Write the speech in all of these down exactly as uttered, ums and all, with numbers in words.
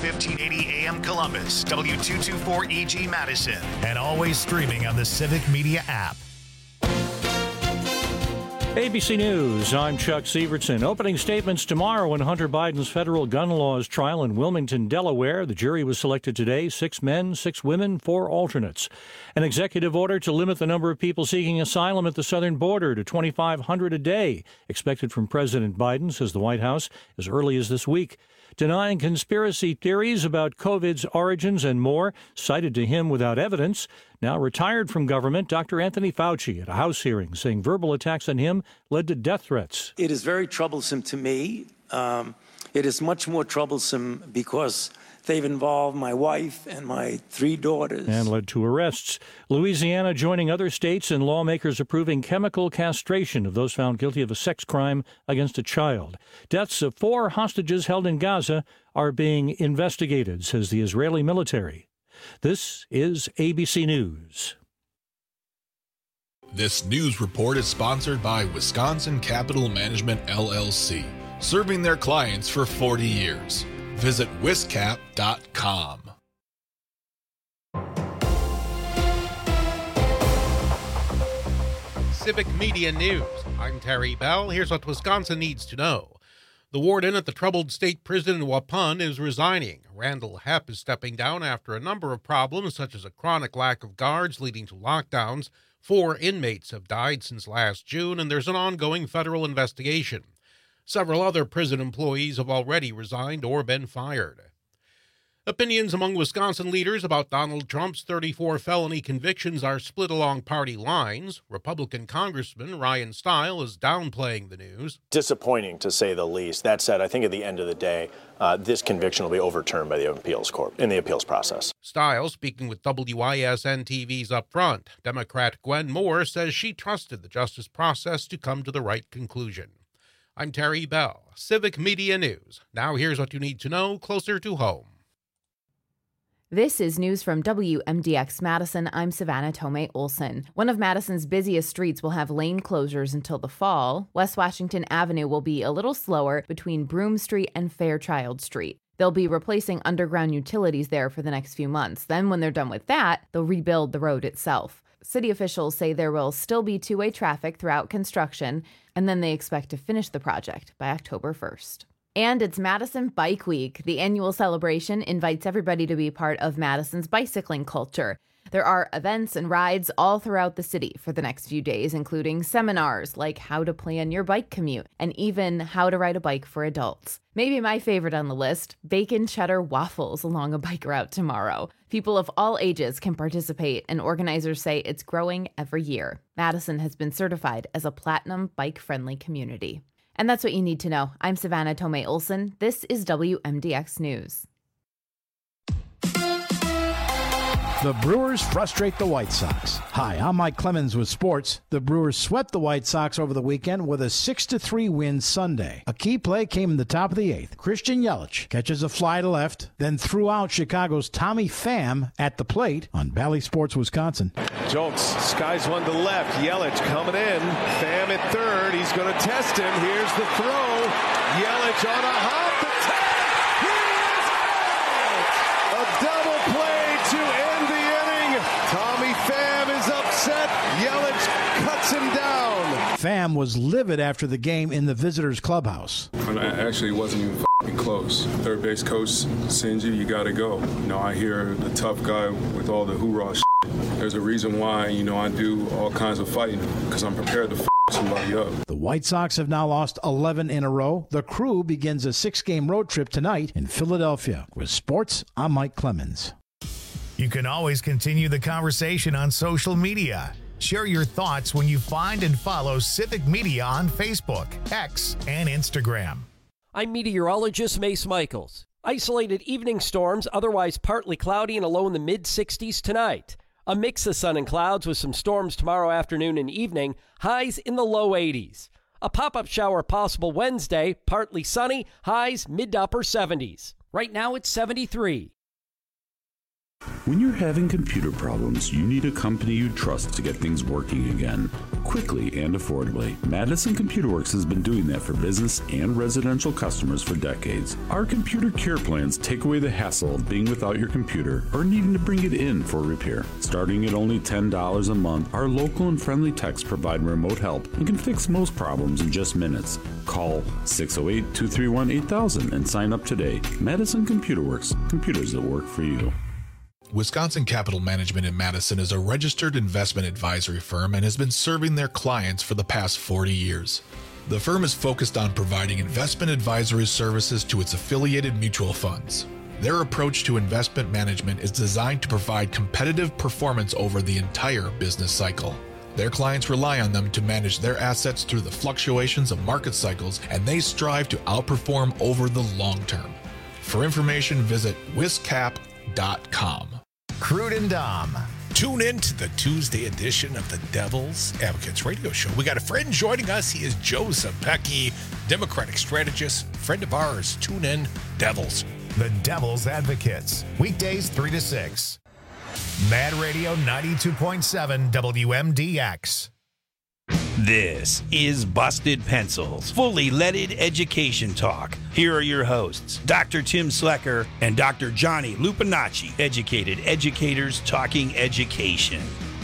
fifteen eighty A M Columbus, W two twenty-four E G Madison, and always streaming on the Civic Media app. A B C News, I'm Chuck Severson. Opening statements tomorrow in Hunter Biden's federal gun laws trial in Wilmington, Delaware. The jury was selected today, six men, six women, four alternates. An executive order to limit the number of people seeking asylum at the southern border to twenty-five hundred a day, expected from President Biden, says the White House, as early as this week. Denying conspiracy theories about COVID's origins and more, cited to him without evidence. Now retired from government, Doctor Anthony Fauci at a House hearing, saying verbal attacks on him led to death threats. It is very troublesome to me. Um, it is much more troublesome because they've involved my wife and my three daughters. And led to arrests. Louisiana joining other states in lawmakers approving chemical castration of those found guilty of a sex crime against a child. Deaths of four hostages held in Gaza are being investigated, says the Israeli military. This is A B C News. This news report is sponsored by Wisconsin Capital Management, L L C, serving their clients for forty years. Visit wiscap dot com. Civic Media News. I'm Terry Bell. Here's what Wisconsin needs to know. The warden at the troubled state prison in Waupun is resigning. Randall Hepp is stepping down after a number of problems, such as a chronic lack of guards leading to lockdowns. Four inmates have died since last June, and there's an ongoing federal investigation. Several other prison employees have already resigned or been fired. Opinions among Wisconsin leaders about Donald Trump's thirty-four felony convictions are split along party lines. Republican Congressman Ryan Steil is downplaying the news. Disappointing, to say the least. That said, I think at the end of the day, uh, this conviction will be overturned by the appeals court in the appeals process. Steil, speaking with W I S N T V's Upfront, Democrat Gwen Moore says she trusted the justice process to come to the right conclusion. I'm Terry Bell, Civic Media News. Now here's what you need to know closer to home. This is news from W M D X Madison. I'm Savannah Tomei Olson. One of Madison's busiest streets will have lane closures until the fall. West Washington Avenue will be a little slower between Broome Street and Fairchild Street. They'll be replacing underground utilities there for the next few months. Then when they're done with that, they'll rebuild the road itself. City officials say there will still be two-way traffic throughout construction, and then they expect to finish the project by October first. And it's Madison Bike Week. The annual celebration invites everybody to be part of Madison's bicycling culture. There are events and rides all throughout the city for the next few days, including seminars like how to plan your bike commute and even how to ride a bike for adults. Maybe my favorite on the list, bacon cheddar waffles along a bike route tomorrow. People of all ages can participate, and organizers say it's growing every year. Madison has been certified as a platinum bike-friendly community. And that's what you need to know. I'm Savannah Tomei Olson. This is W M D X News. The Brewers frustrate the White Sox. Hi, I'm Mike Clemens with sports. The Brewers swept the White Sox over the weekend with a six to three win Sunday. A key play came in the top of the eighth. Christian Yelich catches a fly to left, then threw out Chicago's Tommy Pham at the plate on Bally Sports, Wisconsin. Jones skies one to left. Yelich coming in. Pham at third. He's going to test him. Here's the throw. Yelich on a hop. The tag. He is out. A double play to end the inning. Tommy Pham is upset. Yelich cuts him down. Pham was livid after the game in the visitors' clubhouse. And I actually wasn't even f***ing close. Third base coach sends you, you got to go. You know, I hear the tough guy with all the hoorah shit. There's a reason why, you know, I do all kinds of fighting, because I'm prepared to f*** somebody up. The White Sox have now lost eleven in a row. The Crew begins a six-game road trip tonight in Philadelphia. With sports, I'm Mike Clemens. You can always continue the conversation on social media. Share your thoughts when you find and follow Civic Media on Facebook, X, and Instagram. I'm meteorologist Mace Michaels. Isolated evening storms, otherwise partly cloudy and a low in the mid sixties tonight. A mix of sun and clouds with some storms tomorrow afternoon and evening, highs in the low eighties. A pop-up shower possible Wednesday, partly sunny, highs mid to upper seventies. Right now it's seventy-three. When you're having computer problems, you need a company you trust to get things working again, quickly and affordably. Madison Computer Works has been doing that for business and residential customers for decades. Our computer care plans take away the hassle of being without your computer or needing to bring it in for repair. Starting at only ten dollars a month, our local and friendly techs provide remote help and can fix most problems in just minutes. Call six oh eight, two three one, eight thousand and sign up today. Madison Computer Works, computers that work for you. Wisconsin Capital Management in Madison is a registered investment advisory firm and has been serving their clients for the past forty years. The firm is focused on providing investment advisory services to its affiliated mutual funds. Their approach to investment management is designed to provide competitive performance over the entire business cycle. Their clients rely on them to manage their assets through the fluctuations of market cycles, and they strive to outperform over the long term. For information, visit wiscap dot com. Crude and Dom. Tune in to the Tuesday edition of the Devil's Advocates radio show. We got a friend joining us. He is Joe Zepecki, Democratic strategist, friend of ours. Tune in, Devils. The Devil's Advocates, weekdays three to six. Mad Radio ninety-two point seven W M D X. This is Busted Pencils, fully leaded education talk. Here are your hosts, Doctor Tim Slecker and Doctor Johnny Lupinacci, educated educators talking education.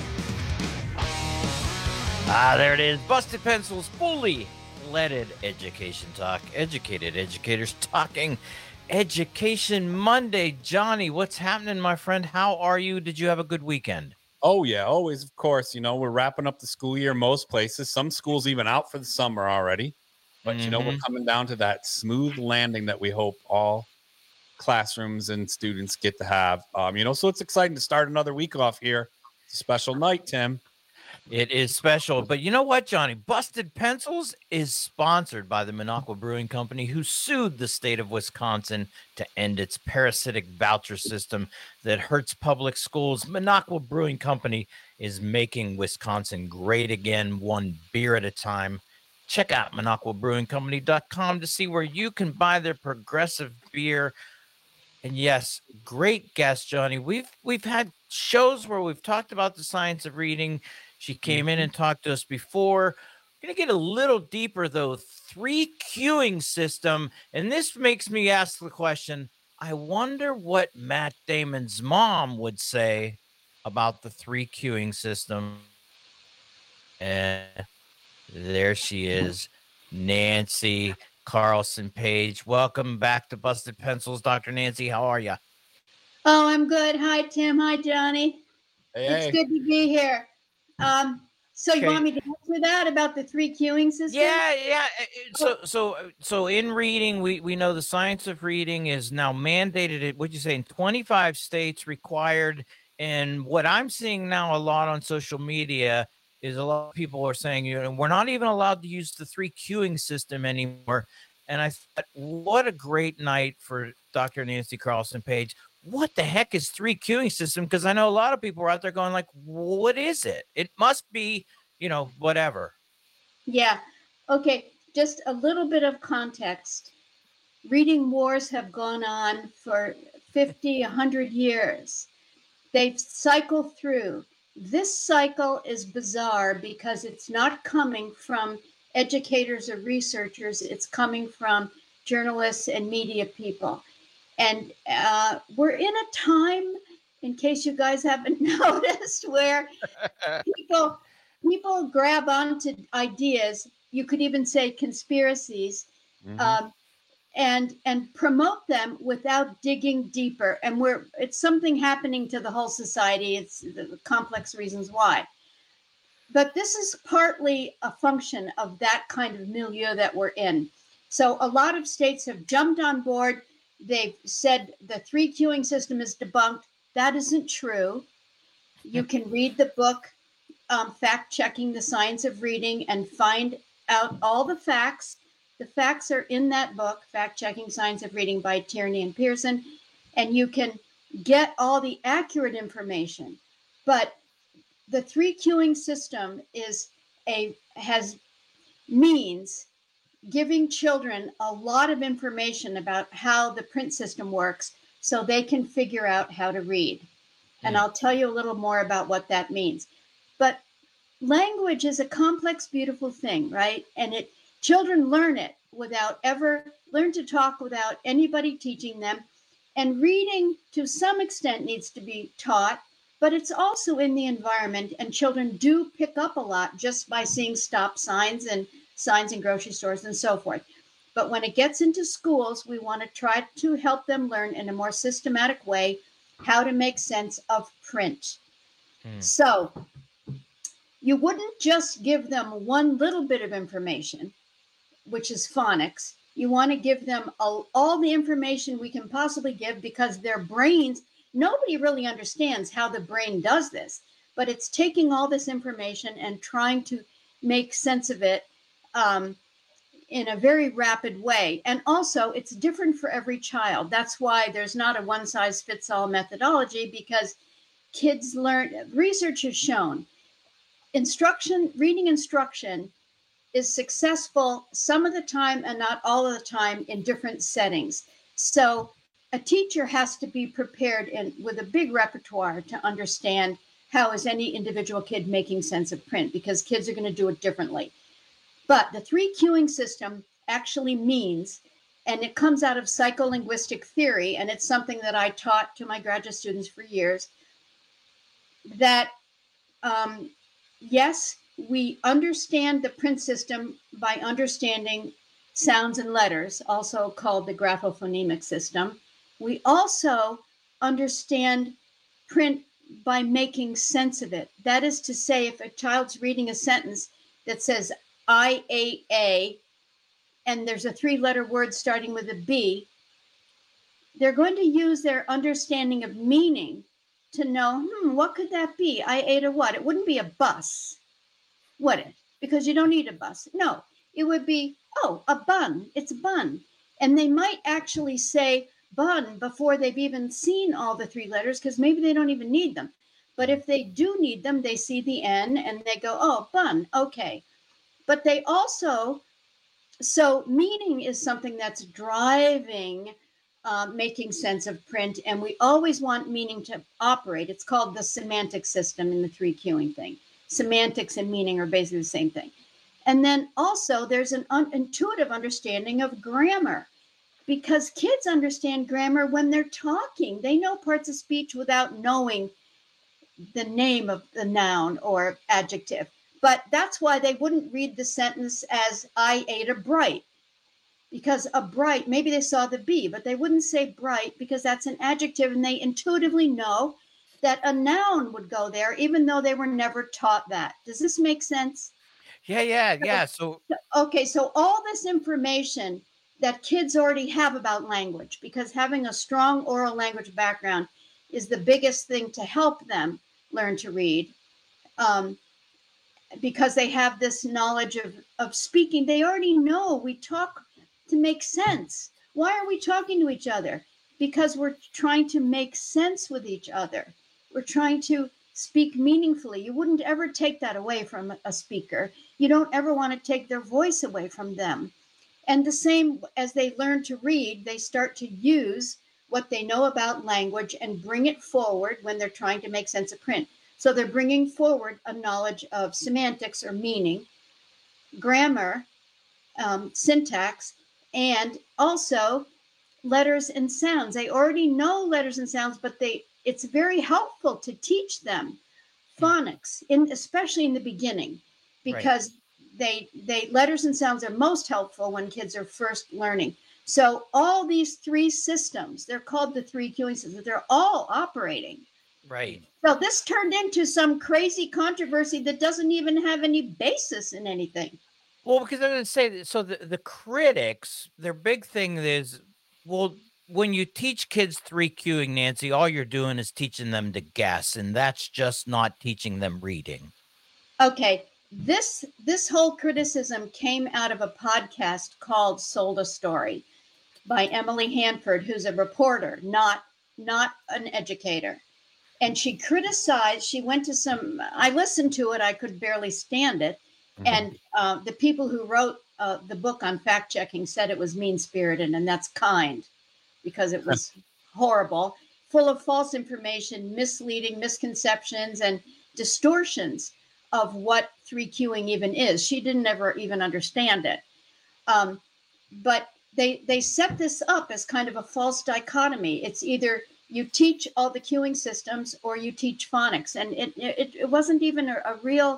Ah, there it is. Busted Pencils, fully leaded education talk. Educated educators talking education Monday. Johnny, what's happening, my friend? How are you? Did you have a good weekend? Oh, yeah, always, of course. You know, we're wrapping up the school year most places. Some schools even out for the summer already. But, mm-hmm. you know, we're coming down to that smooth landing that we hope all classrooms and students get to have. Um, you know, so it's exciting to start another week off here. It's a special night, Tim. It is special. But you know what, Johnny? Busted Pencils is sponsored by the Minocqua Brewing Company, who sued the state of Wisconsin to end its parasitic voucher system that hurts public schools. Minocqua Brewing Company is making Wisconsin great again, one beer at a time. Check out minocqua brewing company dot com to see where you can buy their progressive beer. And yes, great guest, Johnny. We've we've had shows where we've talked about the science of reading. She came in and talked to us before. We're going to get a little deeper, though. Three queuing system. And this makes me ask the question, I wonder what Matt Damon's mom would say about the three queuing system. And there she is, Nancy Carlson Page. Welcome back to Busted Pencils, Doctor Nancy. How are you? Oh, I'm good. Hi, Tim. Hi, Johnny. Hey, it's hey. good to be here. Um, so Okay. you want me to answer that about the three queuing system? Yeah, yeah. So, so, so in reading, we we know the science of reading is now mandated. At what'd you say in twenty-five states required? And what I'm seeing now a lot on social media is a lot of people are saying, you know, we're not even allowed to use the three queuing system anymore. And I thought, what a great night for Doctor Nancy Carlson Page. What the heck is three queuing system? Because I know a lot of people are out there going like, what is it? It must be, you know, whatever. Yeah. Okay. Just a little bit of context. Reading wars have gone on for fifty, one hundred years. They've cycled through. This cycle is bizarre because it's not coming from educators or researchers. It's coming from journalists and media people. And uh, we're in a time, in case you guys haven't noticed, where people people grab onto ideas. You could even say conspiracies, mm-hmm. um, and and promote them without digging deeper. And we're it's something happening to the whole society. It's the complex reasons why. But this is partly a function of that kind of milieu that we're in. So a lot of states have jumped on board. They've said the three queuing system is debunked. That isn't true. You can read the book, um, Fact Checking the Science of Reading, and find out all the facts. The facts are in that book, Fact Checking Science of Reading by Tierney and Pearson, and you can get all the accurate information. But the three queuing system is a has means giving children a lot of information about how the print system works so they can figure out how to read. And I'll tell you a little more about what that means. But language is a complex, beautiful thing, right? And it children learn it without ever learn to talk without anybody teaching them. And reading to some extent needs to be taught, but it's also in the environment. And children do pick up a lot just by seeing stop signs and signs in grocery stores and so forth. But when it gets into schools, we want to try to help them learn in a more systematic way how to make sense of print. Hmm. So you wouldn't just give them one little bit of information, which is phonics. You want to give them all, all the information we can possibly give, because their brains, nobody really understands how the brain does this, but it's taking all this information and trying to make sense of it um, in a very rapid way. And also, it's different for every child. That's why there's not a one-size-fits-all methodology, because kids learn, research has shown, instruction, reading instruction is successful some of the time and not all of the time in different settings. So a teacher has to be prepared in, with a big repertoire to understand how is any individual kid making sense of print, because kids are going to do it differently. But the three cueing system actually means, and it comes out of psycholinguistic theory, and it's something that I taught to my graduate students for years, that um, yes, we understand the print system by understanding sounds and letters, also called the graphophonemic system. We also understand print by making sense of it. That is to say, if a child's reading a sentence that says I ate a, and there's a three-letter word starting with a B, they're going to use their understanding of meaning to know, hmm, what could that be? I ate a what? It wouldn't be a bus, would it? Because you don't need a bus. No, it would be, oh, a bun. It's a bun. And they might actually say bun before they've even seen all the three letters, because maybe they don't even need them. But if they do need them, they see the N and they go, oh, bun, okay. But they also, so meaning is something that's driving uh, making sense of print, and we always want meaning to operate. It's called the semantic system in the three cueing thing. Semantics and meaning are basically the same thing. And then also there's an un- intuitive understanding of grammar, because kids understand grammar when they're talking. They know parts of speech without knowing the name of the noun or adjective. But that's why they wouldn't read the sentence as I ate a bright, because a bright, maybe they saw the B, but they wouldn't say bright because that's an adjective, and they intuitively know that a noun would go there, even though they were never taught that. Does this make sense? Yeah, yeah, yeah. So, okay, so all this information that kids already have about language, because having a strong oral language background is the biggest thing to help them learn to read, um, because they have this knowledge of, of speaking. They already know we talk to make sense. Why are we talking to each other? Because we're trying to make sense with each other. We're trying to speak meaningfully. You wouldn't ever take that away from a speaker. You don't ever want to take their voice away from them. And the same as they learn to read, they start to use what they know about language and bring it forward when they're trying to make sense of print. So they're bringing forward a knowledge of semantics or meaning, grammar, um, syntax, and also letters and sounds. They already know letters and sounds, but they it's very helpful to teach them phonics, in especially in the beginning, because right. they they letters and sounds are most helpful when kids are first learning. So all these three systems, they're called the three cueing systems, they're all operating. Right. So this turned into some crazy controversy that doesn't even have any basis in anything. Well, because I'm going to say, so the, the critics, their big thing is, well, when you teach kids three cueing, Nancy, all you're doing is teaching them to guess, and that's just not teaching them reading. Okay, this this whole criticism came out of a podcast called Sold a Story by Emily Hanford, who's a reporter, not not an educator. And she criticized, she went to some, I listened to it, I could barely stand it. Mm-hmm. And uh, the people who wrote uh, the book on fact-checking said it was mean-spirited, and that's kind, because it was horrible. full of false information, misleading misconceptions, and distortions of what three Qing even is. She didn't ever even understand it. Um, but they they set this up as kind of a false dichotomy. It's either you teach all the cueing systems or you teach phonics. And it it, it wasn't even a, a real,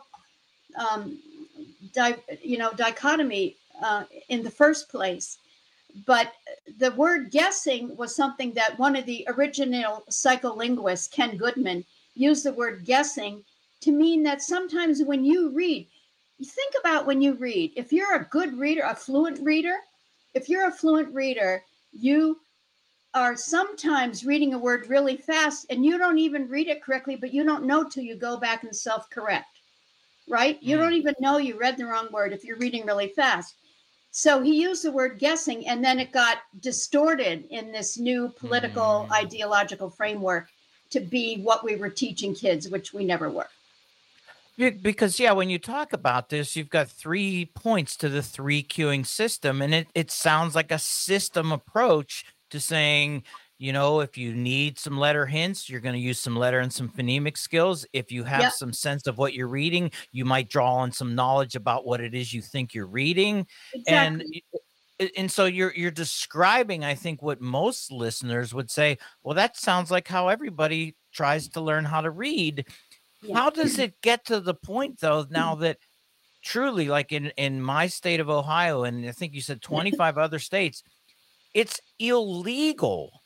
um, di, you know, dichotomy uh, in the first place. But the word guessing was something that one of the original psycholinguists, Ken Goodman, used the word guessing to mean that sometimes when you read, you think about when you read, if you're a good reader, a fluent reader, if you're a fluent reader, you are sometimes reading a word really fast and you don't even read it correctly, but you don't know till you go back and self-correct, right? You don't even know you read the wrong word if you're reading really fast. So he used the word guessing, and then it got distorted in this new political, mm. ideological framework to be what we were teaching kids, which we never were. Because, yeah, when you talk about this, you've got three points to the three cueing system, and it, it sounds like a system approach to saying, you know, if you need some letter hints, you're going to use some letter and some phonemic skills. If you have yep. some sense of what you're reading, you might draw on some knowledge about what it is you think you're reading. Exactly. And and so you're you're describing, I think, what most listeners would say, well, that sounds like how everybody tries to learn how to read. Yeah. How does it get to the point, though, now that truly, like in, in my state of Ohio, and I think you said twenty-five other states, it's illegal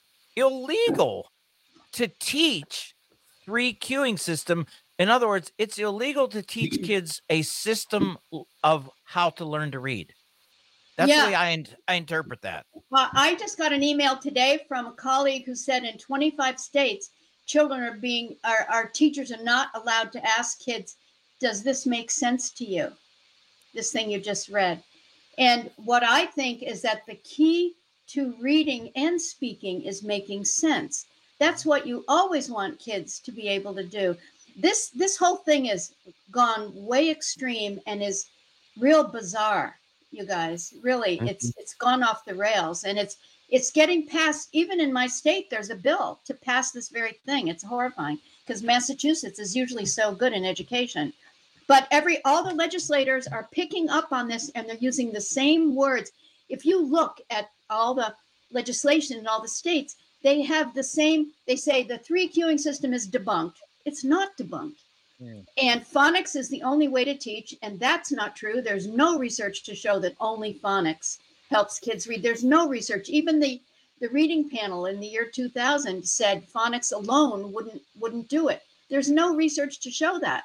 illegal to teach three cueing system. In other words, it's illegal to teach kids a system of how to learn to read. That's yeah. the way I, in, I interpret that. Well, I just got an email today from a colleague who said in twenty-five states, children are being, our, our teachers are not allowed to ask kids, does this make sense to you? This thing you just read. And what I think is that the key to reading and speaking is making sense. That's what you always want kids to be able to do. This this whole thing has gone way extreme and is real bizarre, you guys. Really, mm-hmm. it's it's gone off the rails, and it's it's getting passed. Even in my state, there's a bill to pass this very thing. It's horrifying because Massachusetts is usually so good in education. But every all the legislators are picking up on this, and they're using the same words. If you look at all the legislation in all the states, they have the same, they say the three cueing system is debunked. It's not debunked. Mm. And phonics is the only way to teach, and that's not true. There's no research to show that only phonics helps kids read. There's no research. Even the, the reading panel in the year two thousand said phonics alone wouldn't wouldn't do it. There's no research to show that.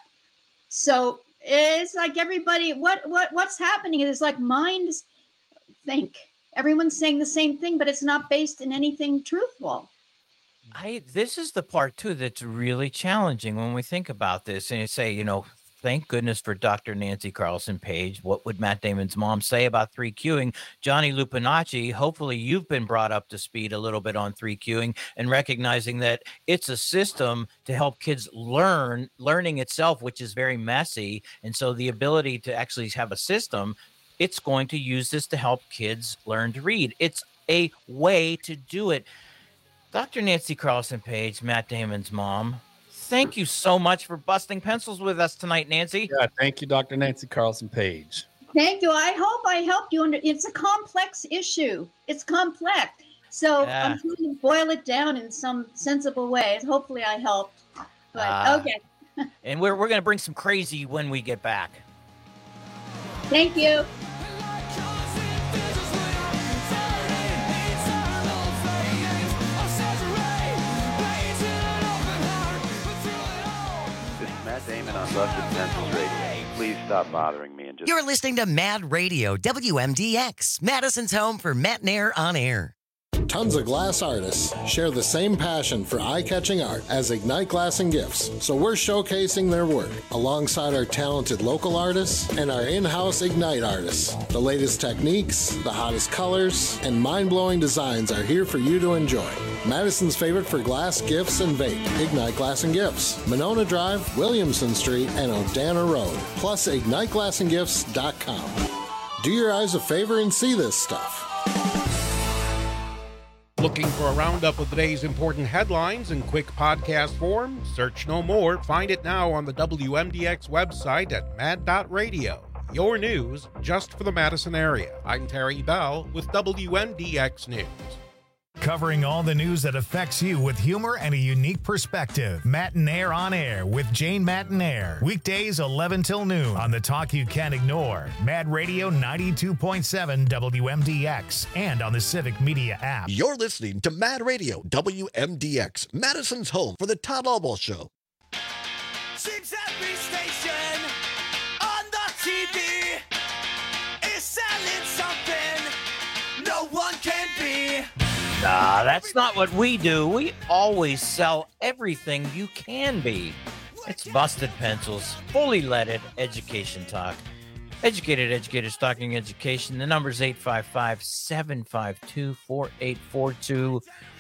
So it's like everybody, what what what's happening is like minds think. Everyone's saying the same thing, but it's not based in anything truthful. I this is the part too that's really challenging when we think about this, and you say, you know, thank goodness for Doctor Nancy Carlson Page. What would Matt Damon's mom say about three cueing? Johnny Lupinacci, hopefully you've been brought up to speed a little bit on three cueing and recognizing that it's a system to help kids learn, learning itself, which is very messy. And so the ability to actually have a system, it's going to use this to help kids learn to read. It's a way to do it. Doctor Nancy Carlson Page, Matt Damon's mom, thank you so much for busting pencils with us tonight, Nancy. Yeah, thank you, Doctor Nancy Carlson Page. Thank you. I hope I helped you. Under, it's a complex issue. It's complex. So yeah. I'm trying to boil it down in some sensible way. Hopefully I helped. But uh, okay. And we're, we're going to bring some crazy when we get back. Thank you. Matt Damon on Busted Pencils Radio. Please stop bothering me and just... You're listening to Mad Radio, W M D X, Madison's home for Matt Nair on air. Tons of glass artists share the same passion for eye-catching art as Ignite Glass and Gifts, so we're showcasing their work alongside our talented local artists and our in-house Ignite artists. The latest techniques, the hottest colors, and mind-blowing designs are here for you to enjoy. Madison's favorite for glass, gifts, and vape, Ignite Glass and Gifts, Monona Drive, Williamson Street, and Odana Road, plus ignite glass and gifts dot com. Do your eyes a favor and see this stuff. Looking for a roundup of the day's important headlines in quick podcast form? Search no more. Find it now on the W M D X website at mad dot radio. Your news just for the Madison area. I'm Terry Bell with W M D X News. Covering all the news that affects you with humor and a unique perspective. Matinaire on Air with Jane Matinaire. Weekdays eleven till noon on the talk you can't ignore. Mad Radio ninety-two point seven W M D X and on the Civic Media app. You're listening to Mad Radio W M D X, Madison's home for the Todd Albaugh Show. Seems every station on the T V is selling something no one can be. Nah, that's not what we do. We always sell everything you can be. It's Busted Pencils, fully leaded education talk. Educated educators talking education. The number's eight five five, seven five two, four eight four two.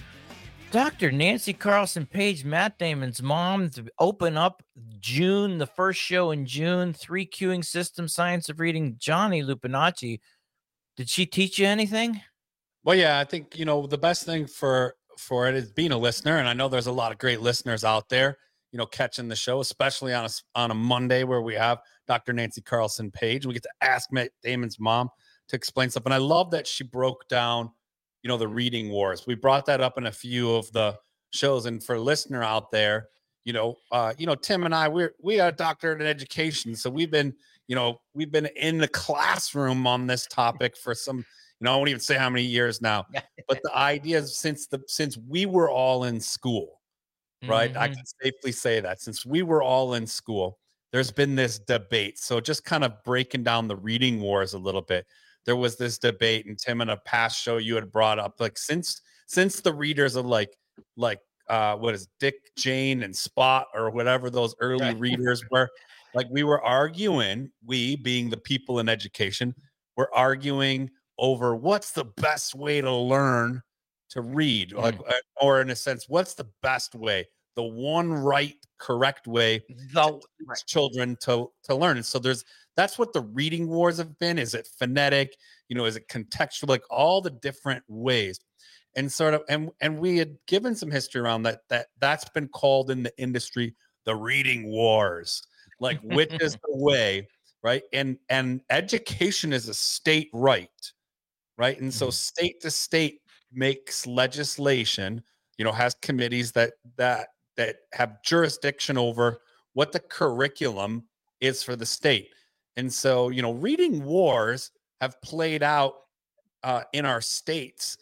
Doctor Nancy Carlson Page, Matt Damon's mom, to open up June, the first show in June, three queuing system, science of reading. Johnny Lupinacci, did she teach you anything? Well, yeah, I think, you know, the best thing for for it is being a listener. And I know there's a lot of great listeners out there, you know, catching the show, especially on a, on a Monday where we have Doctor Nancy Carlson Page. We get to ask Matt Damon's mom to explain stuff. And I love that she broke down, you know, the reading wars. We brought that up in a few of the shows. And for a listener out there, you know, uh, you know, Tim and I, we're, we are a doctorate in education. So we've been, you know, we've been in the classroom on this topic for some, you know, I won't even say how many years now, but the idea is since the since we were all in school, right? Mm-hmm. I can safely say that since we were all in school, there's been this debate. So just kind of breaking down the reading wars a little bit. There was this debate, and Tim, in a past show you had brought up, like since since the readers of like like uh what is Dick, Jane, and Spot or whatever those early right. readers were, like we were arguing, we being the people in education, were arguing over what's the best way to learn to read, mm. like, or in a sense, what's the best way, the one right, correct way the, to right. children to, to learn. And so there's, that's what the reading wars have been. Is it phonetic? You know, is it contextual? Like all the different ways. And sort of, and, and we had given some history around that, that that's been called in the industry, the reading wars, like which is the way, right? And, and education is a state right. Right. And so state to state makes legislation, you know, has committees that that that have jurisdiction over what the curriculum is for the state. And so, you know, reading wars have played out uh, in our states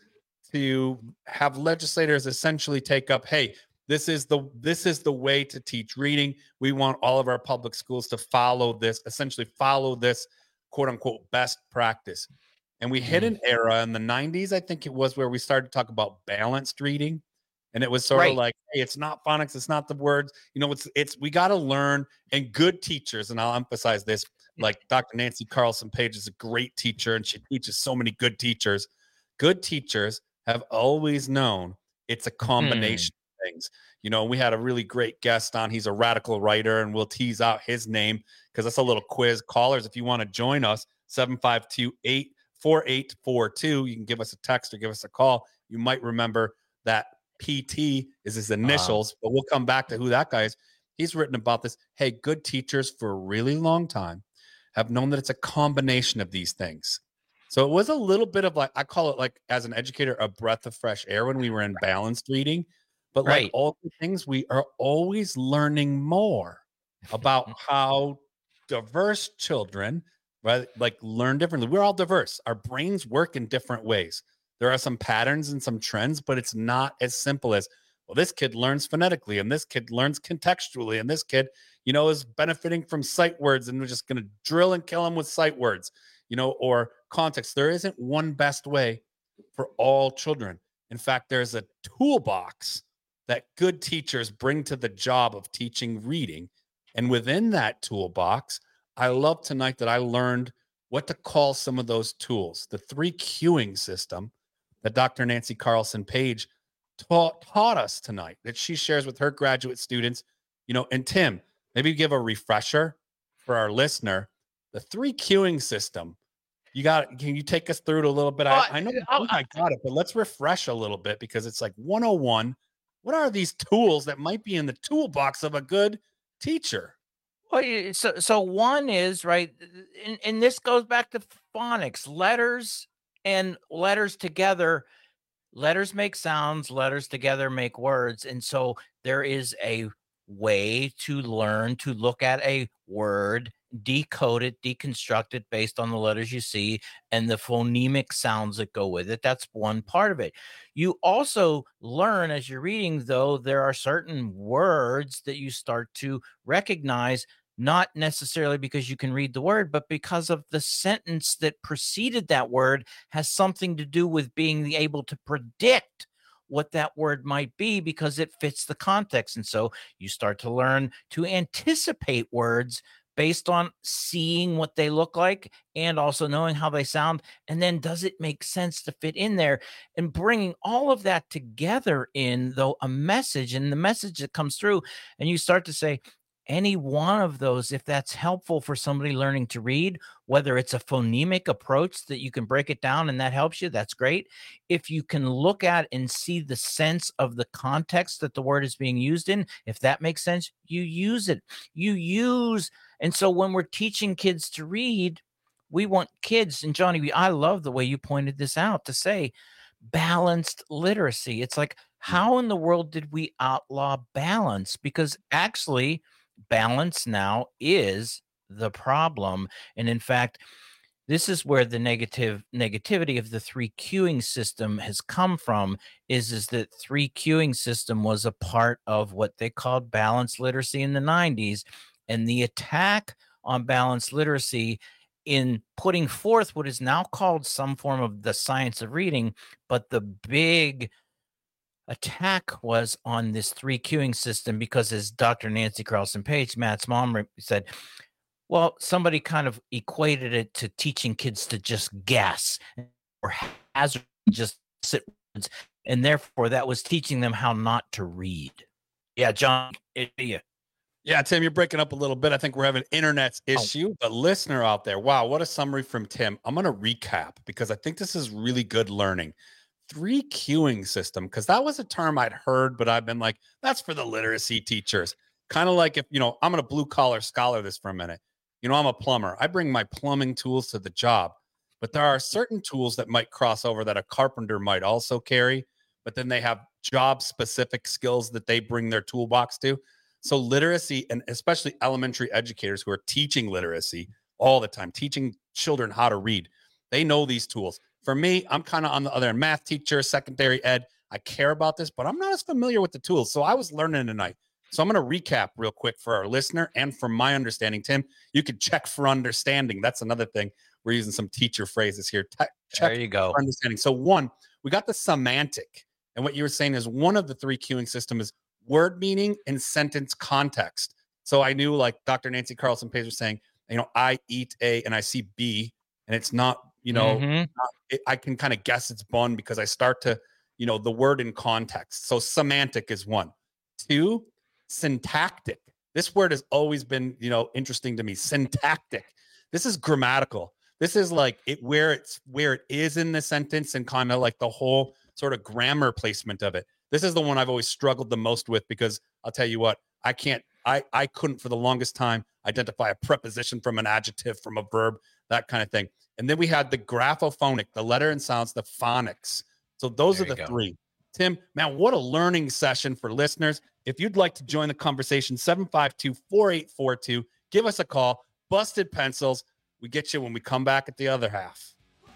to have legislators essentially take up, hey, this is the this is the way to teach reading. We want all of our public schools to follow this, essentially follow this quote unquote best practice. And we hit an era in the nineties, I think it was, where we started to talk about balanced reading. And it was sort right. of like, hey, it's not phonics, it's not the words. You know, it's, it's we got to learn. And good teachers, and I'll emphasize this, like Doctor Nancy Carlson Page is a great teacher, and she teaches so many good teachers. Good teachers have always known it's a combination mm. of things. You know, we had a really great guest on. He's a radical writer, and we'll tease out his name because that's a little quiz. Callers, if you want to join us, seven five two, eight four eight four two. You can give us a text or give us a call. You might remember that P T is his initials, uh, but we'll come back to who that guy is. He's written about this. Hey, good teachers for a really long time have known that it's a combination of these things. So it was a little bit of like, I call it like, as an educator, a breath of fresh air when we were in balanced reading. But right. like all the things, we are always learning more about how diverse children, right, like learn differently. We're all diverse. Our brains work in different ways. There are some patterns and some trends, but it's not as simple as, well, this kid learns phonetically, and this kid learns contextually, and this kid, you know, is benefiting from sight words, and we're just going to drill and kill them with sight words, you know, or context. There isn't one best way for all children. In fact, there's a toolbox that good teachers bring to the job of teaching reading. And within that toolbox, I love tonight that I learned what to call some of those tools. The three queuing system that Doctor Nancy Carlson Page taught, taught us tonight, that she shares with her graduate students. You know, and Tim, maybe give a refresher for our listener. The three queuing system You got Can you take us through it a little bit? Well, I, I know I'll- I, think I got it, but let's refresh a little bit because it's like one oh one. What are these tools that might be in the toolbox of a good teacher? Well, you- so so one is right, and, and this goes back to phonics, letters and letters together. Letters make sounds, letters together make words, and so there is a way to learn to look at a word, decode it, deconstruct it based on the letters you see and the phonemic sounds that go with it. That's one part of it. You also learn as you're reading, though, there are certain words that you start to recognize, not necessarily because you can read the word, but because of the sentence that preceded that word has something to do with being able to predict what that word might be because it fits the context. And so you start to learn to anticipate words based on seeing what they look like and also knowing how they sound. And then does it make sense to fit in there? And bringing all of that together in, though, a message and the message that comes through, and you start to say, any one of those, if that's helpful for somebody learning to read, whether it's a phonemic approach that you can break it down and that helps you, that's great. If you can look at and see the sense of the context that the word is being used in, if that makes sense, you use it. You use, and so when we're teaching kids to read, we want kids, and Johnny, I love the way you pointed this out, to say balanced literacy. It's like, how in the world did we outlaw balance? Because actually, balance now is the problem. And in fact, this is where the negative negativity of the three cueing system has come from, is, is that three cueing system was a part of what they called balanced literacy in the nineties. And the attack on balanced literacy in putting forth what is now called some form of the science of reading, but the big attack was on this three cueing system because, as Doctor Nancy Carlson Page, Matt's mom, said, well, somebody kind of equated it to teaching kids to just guess or hazard just sit words, and therefore that was teaching them how not to read. Yeah, John, it, yeah. Yeah, Tim, you're breaking up a little bit. I think we're having an internet issue, oh. But listener out there, wow, what a summary from Tim. I'm going to recap because I think this is really good learning. Three cueing system, because that was a term I'd heard, but I've been like, that's for the literacy teachers. Kind of like if, you know, I'm going to blue collar scholar this for a minute. You know, I'm a plumber. I bring my plumbing tools to the job, but there are certain tools that might cross over that a carpenter might also carry, but then they have job specific skills that they bring their toolbox to. So literacy, and especially elementary educators who are teaching literacy all the time, teaching children how to read, they know these tools. For me, I'm kind of on the other end, math teacher, secondary ed. I care about this, but I'm not as familiar with the tools. So I was learning tonight. So I'm going to recap real quick for our listener and from my understanding. Tim, you could check for understanding. That's another thing. We're using some teacher phrases here. Te- check there you go. For understanding. So one, we got the semantic. And what you were saying is one of the three cueing system is word meaning and sentence context. So I knew, like Doctor Nancy Carlson Page was saying, you know, I eat A and I see B, and it's not, you know, mm-hmm. not, it, I can kind of guess it's bun because I start to, you know, the word in context. So semantic is one. Two, syntactic. This word has always been, you know, interesting to me. Syntactic. This is grammatical. This is like it where it's where it is in the sentence and kind of like the whole sort of grammar placement of it. This is the one I've always struggled the most with because I'll tell you what, I can't, I, I couldn't for the longest time identify a preposition from an adjective, from a verb, that kind of thing. And then we had the graphophonic, the letter and sounds, the phonics. So those there are the go. three. Tim, man, what a learning session for listeners. If you'd like to join the conversation, seven five two, four eight four two, give us a call. Busted Pencils. We get you when we come back at the other half.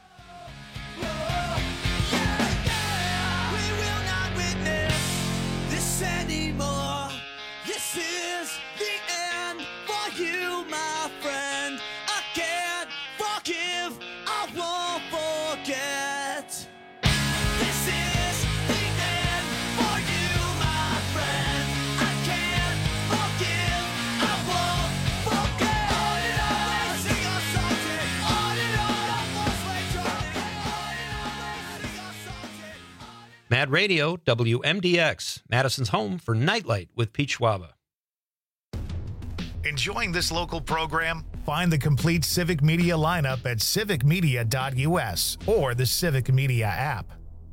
Mad Radio, W M D X, Madison's home for Nightlight with Pete Schwaba. Enjoying this local program? Find the complete Civic Media lineup at civic media dot u s or the Civic Media app.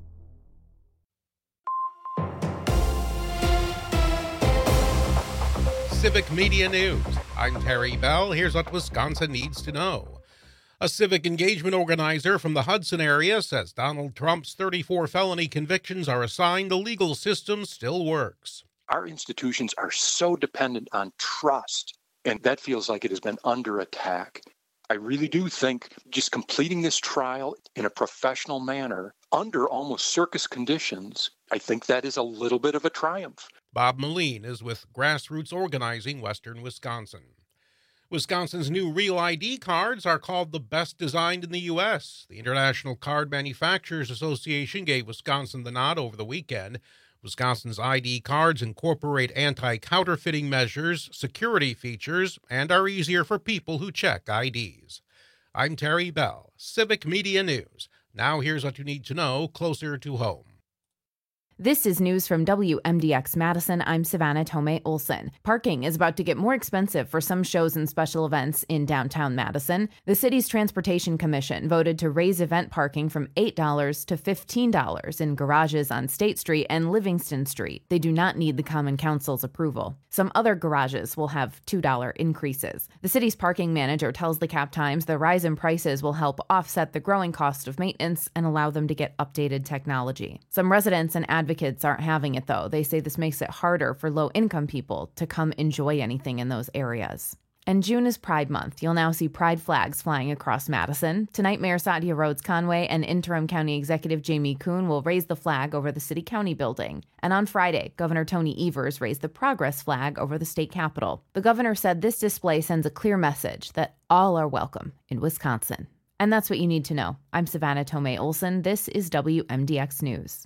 Civic Media News. I'm Terry Bell. Here's what Wisconsin needs to know. A civic engagement organizer from the Hudson area says Donald Trump's thirty-four felony convictions are a sign the legal system still works. Our institutions are so dependent on trust, and that feels like it has been under attack. I really do think just completing this trial in a professional manner under almost circus conditions, I think that is a little bit of a triumph. Bob Moline is with Grassroots Organizing Western Wisconsin. Wisconsin's new Real I D cards are called the best designed in the U S. The International Card Manufacturers Association gave Wisconsin the nod over the weekend. Wisconsin's I D cards incorporate anti-counterfeiting measures, security features, and are easier for people who check I Ds. I'm Terry Bell, Civic Media News. Now here's what you need to know closer to home. This is news from W M D X Madison. I'm Savannah Tomei Olson. Parking is about to get more expensive for some shows and special events in downtown Madison. The city's Transportation Commission voted to raise event parking from eight dollars to fifteen dollars in garages on State Street and Livingston Street. They do not need the Common Council's approval. Some other garages will have two dollars increases. The city's parking manager tells the Cap Times the rise in prices will help offset the growing cost of maintenance and allow them to get updated technology. Some residents and advocates Advocates aren't having it, though. They say this makes it harder for low-income people to come enjoy anything in those areas. And June is Pride Month. You'll now see pride flags flying across Madison. Tonight, Mayor Satya Rhodes Conway and Interim County Executive Jamie Kuhn will raise the flag over the City-County building. And on Friday, Governor Tony Evers raised the Progress flag over the state capitol. The governor said this display sends a clear message that all are welcome in Wisconsin. And that's what you need to know. I'm Savannah Tomei Olson. This is W M D X News.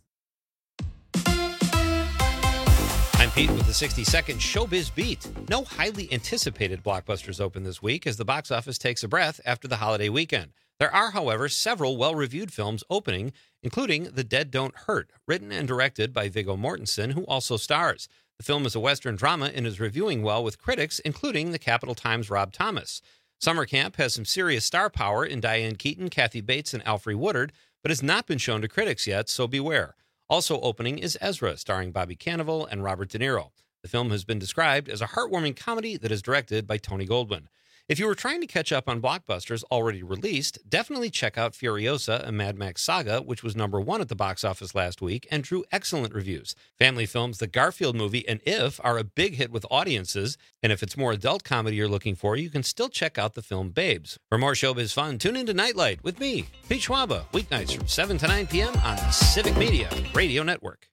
I'm Pete with the sixty-second Showbiz Beat. No highly anticipated blockbusters open this week as the box office takes a breath after the holiday weekend. There are, however, several well-reviewed films opening, including The Dead Don't Hurt, written and directed by Viggo Mortensen, who also stars. The film is a Western drama and is reviewing well with critics, including the Capital Times' Rob Thomas. Summer Camp has some serious star power in Diane Keaton, Kathy Bates, and Alfre Woodard, but has not been shown to critics yet, so beware. Also opening is Ezra, starring Bobby Cannavale and Robert De Niro. The film has been described as a heartwarming comedy that is directed by Tony Goldwyn. If you were trying to catch up on blockbusters already released, definitely check out Furiosa, a Mad Max saga, which was number one at the box office last week and drew excellent reviews. Family films The Garfield Movie and If are a big hit with audiences, and if it's more adult comedy you're looking for, you can still check out the film Babes. For more showbiz fun, tune into Nightlight with me, Pete Schwaba, weeknights from seven to nine p.m. on the Civic Media Radio Network.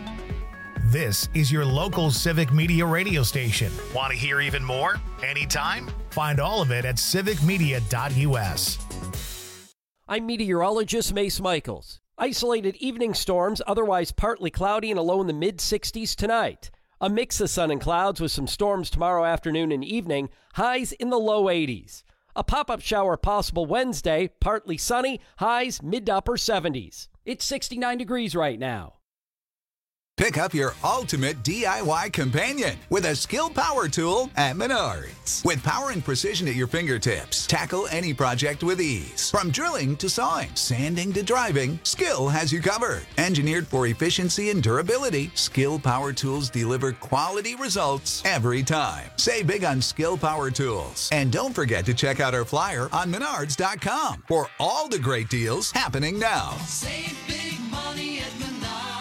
This is your local Civic Media radio station. Want to hear even more? Anytime? Find all of it at civic media dot u s. I'm meteorologist Mace Michaels. Isolated evening storms, otherwise partly cloudy and a low in the mid sixties tonight. A mix of sun and clouds with some storms tomorrow afternoon and evening, highs in the low eighties. A pop-up shower possible Wednesday, partly sunny, highs mid to upper seventies. It's sixty-nine degrees right now. Pick up your ultimate D I Y companion with a Skill Power tool at Menards. With power and precision at your fingertips, tackle any project with ease. From drilling to sawing, sanding to driving, Skill has you covered. Engineered for efficiency and durability, Skill Power tools deliver quality results every time. Save big on Skill Power tools. And don't forget to check out our flyer on menards dot com for all the great deals happening now. Save big money at Menards.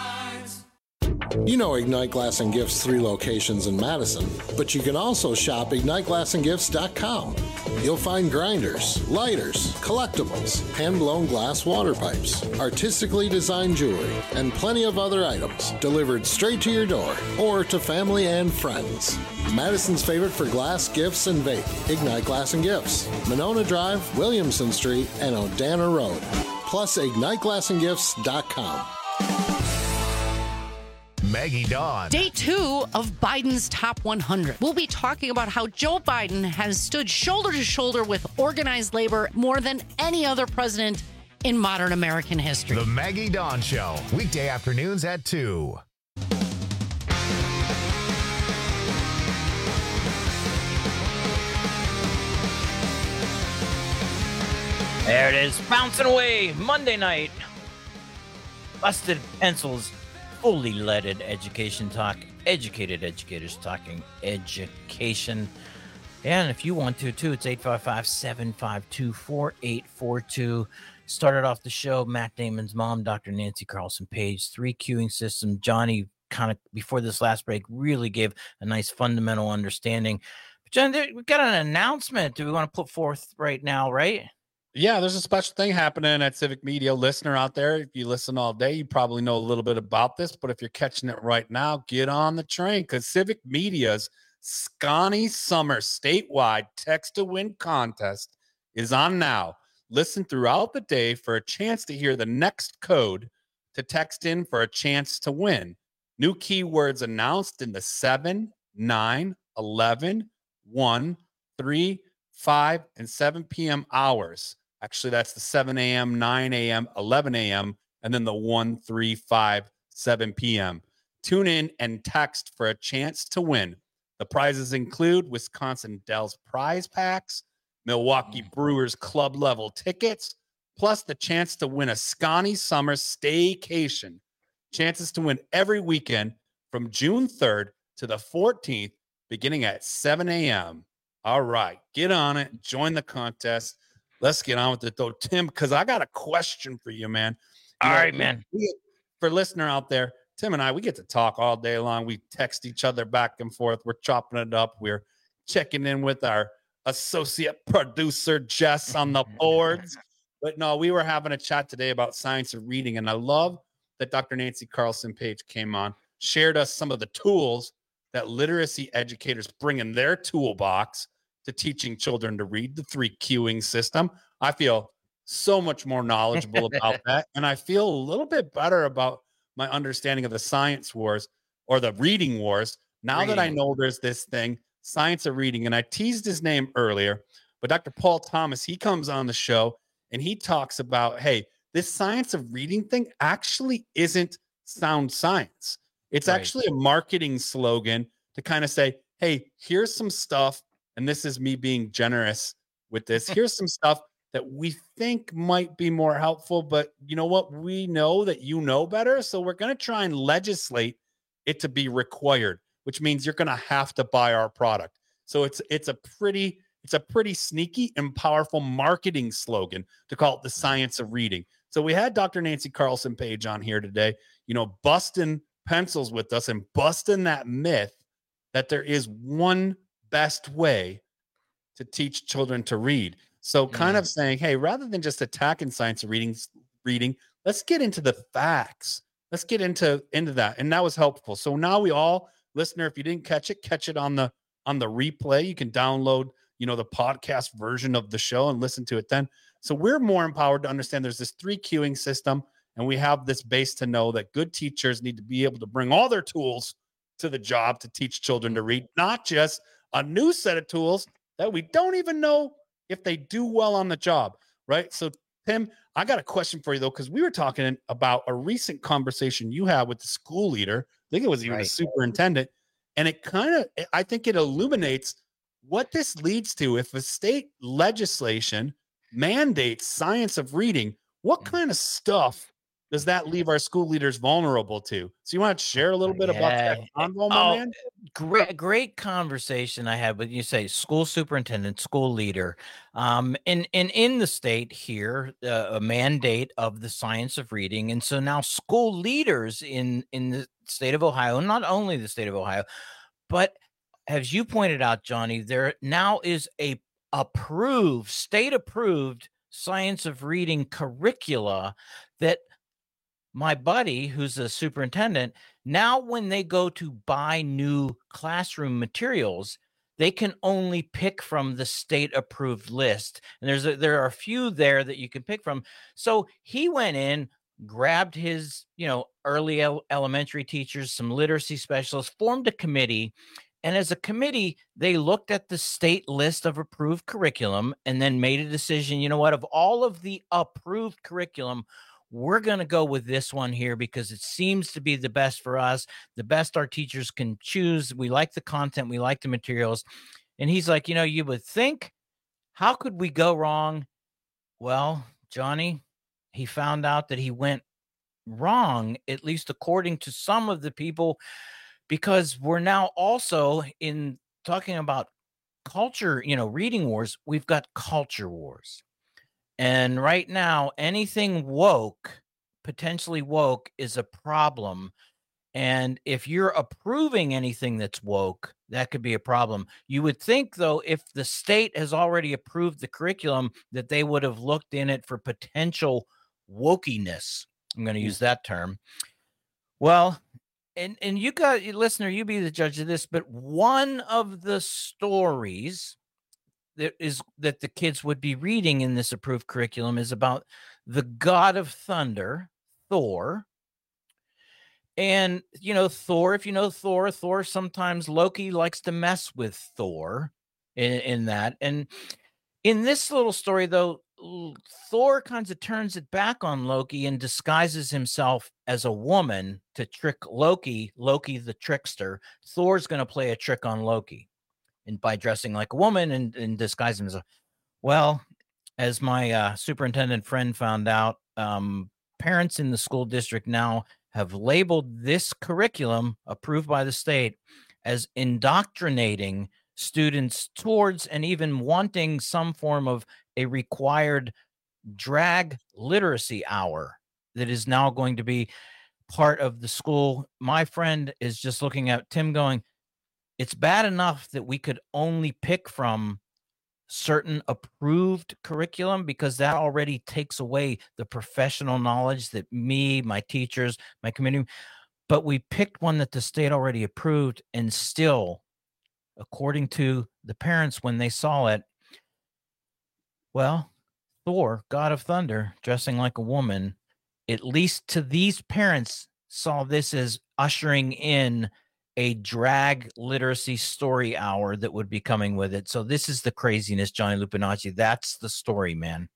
You know Ignite Glass and Gifts' three locations in Madison, but you can also shop ignite glass and gifts dot com. You'll find grinders, lighters, collectibles, hand-blown glass water pipes, artistically designed jewelry, and plenty of other items delivered straight to your door or to family and friends. Madison's favorite for glass, gifts, and vape, Ignite Glass and Gifts, Monona Drive, Williamson Street, and Odana Road. Plus ignite glass and gifts dot com. Maggie Dawn. Day two of Biden's Top one hundred. We'll be talking about how Joe Biden has stood shoulder to shoulder with organized labor more than any other president in modern American history. The Maggie Dawn Show, weekday afternoons at two. There it is, bouncing away Monday night. Busted Pencils, fully leaded education talk. Educated educators talking education. And if you want to, too, it's eight five five, seven five two, four eight four two. Started off the show, Matt Damon's mom, Doctor Nancy Carlson Page, three queuing system. Johnny, kind of before this last break, really gave a nice fundamental understanding. But John, there, we've got an announcement. Do we want to put forth right now, right? Yeah, there's a special thing happening at Civic Media. Listener out there, if you listen all day, you probably know a little bit about this. But if you're catching it right now, get on the train, because Civic Media's Scotty Summer statewide text to win contest is on now. Listen throughout the day for a chance to hear the next code to text in for a chance to win. New keywords announced in the seven, nine, eleven, one, three, five, and seven p.m. hours. Actually, that's the seven a.m., nine a.m., eleven a.m., and then the one, three, five, seven p.m. Tune in and text for a chance to win. The prizes include Wisconsin Dells prize packs, Milwaukee Brewers club level tickets, plus the chance to win a Scotty Summer staycation. Chances to win every weekend from June third to the fourteenth, beginning at seven a.m. All right, get on it. Join the contest. Let's get on with it, though, Tim, because I got a question for you, man. You all know, right, man. We, for listener out there, Tim and I, we get to talk all day long. We text each other back and forth. We're chopping it up. We're checking in with our associate producer, Jess, on the boards. But no, we were having a chat today about science of reading, and I love that Doctor Nancy Carlson Page came on, shared us some of the tools that literacy educators bring in their toolbox to teaching children to read, the three queuing system. I feel so much more knowledgeable about that. And I feel a little bit better about my understanding of the science wars or the reading wars. Now reading. that I know there's this thing, science of reading, and I teased his name earlier, but Doctor Paul Thomas, he comes on the show and he talks about, hey, this science of reading thing actually isn't sound science. It's right. actually a marketing slogan to kind of say, hey, here's some stuff. And this is me being generous with this. Here's some stuff that we think might be more helpful, but you know what? We know that you know better. So we're going to try and legislate it to be required, which means you're going to have to buy our product. So it's, it's a pretty, it's a pretty sneaky and powerful marketing slogan to call it the science of reading. So we had Doctor Nancy Carlson Page on here today, you know, busting pencils with us and busting that myth that there is one best way to teach children to read. So kind mm. of saying, hey, rather than just attacking science of reading, reading, let's get into the facts. Let's get into, into that. And that was helpful. So now we all, listener, if you didn't catch it, catch it on the on the replay. You can download, you know, the podcast version of the show and listen to it then. So we're more empowered to understand there's this three queuing system, and we have this base to know that good teachers need to be able to bring all their tools to the job to teach children to read, not just a new set of tools that we don't even know if they do well on the job, right? So, Tim, I got a question for you, though, because we were talking about a recent conversation you had with the school leader. I think it was even right. the superintendent. And it kind of, I think it illuminates what this leads to. If a state legislation mandates science of reading, what kind of stuff does that leave our school leaders vulnerable to? So you want to share a little bit yeah. about that convo, my oh, man? Great, great conversation I had with, you say, school superintendent, school leader. Um, and, and in the state here, uh, a mandate of the science of reading. And so now school leaders in, in the state of Ohio, not only the state of Ohio, but as you pointed out, Johnny, there now is a approved, state approved science of reading curricula that my buddy, who's a superintendent, now when they go to buy new classroom materials, they can only pick from the state approved list. And there's a, there are a few there that you can pick from. So he went in, grabbed his, you know, early el- elementary teachers, some literacy specialists, formed a committee. And as a committee, they looked at the state list of approved curriculum and then made a decision, you know what, of all of the approved curriculum, we're going to go with this one here because it seems to be the best for us, the best our teachers can choose. We like the content. We like the materials. And he's like, you know, you would think, how could we go wrong Well, Johnny, he found out that he went wrong, at least according to some of the people, because we're now also in talking about culture, you know, reading wars. We've got culture wars. And right now, anything woke, potentially woke, is a problem. And if you're approving anything that's woke, that could be a problem. You would think, though, if the state has already approved the curriculum, that they would have looked in it for potential wokiness. I'm going to use that term. Well, and, and you got, you listener, you be the judge of this, but one of the stories that is that the kids would be reading in this approved curriculum is about the god of thunder, Thor. And, you know, Thor, if you know Thor, Thor, sometimes Loki likes to mess with Thor in, in that. And in this little story, though, Thor kind of turns it back on Loki and disguises himself as a woman to trick Loki, Loki the trickster. Thor's going to play a trick on Loki, and by dressing like a woman and, and disguising himself. Well, as my uh, superintendent friend found out, um, parents in the school district now have labeled this curriculum approved by the state as indoctrinating students towards and even wanting some form of a required drag literacy hour that is now going to be part of the school. My friend is just looking at Tim going, it's bad enough that we could only pick from certain approved curriculum because that already takes away the professional knowledge that me, my teachers, my community, but we picked one that the state already approved, and still, according to the parents when they saw it, well, Thor, god of thunder, dressing like a woman, at least to these parents, saw this as ushering in a drag literacy story hour that would be coming with it. So this is the craziness, Johnny Lupinacci. That's the story, man.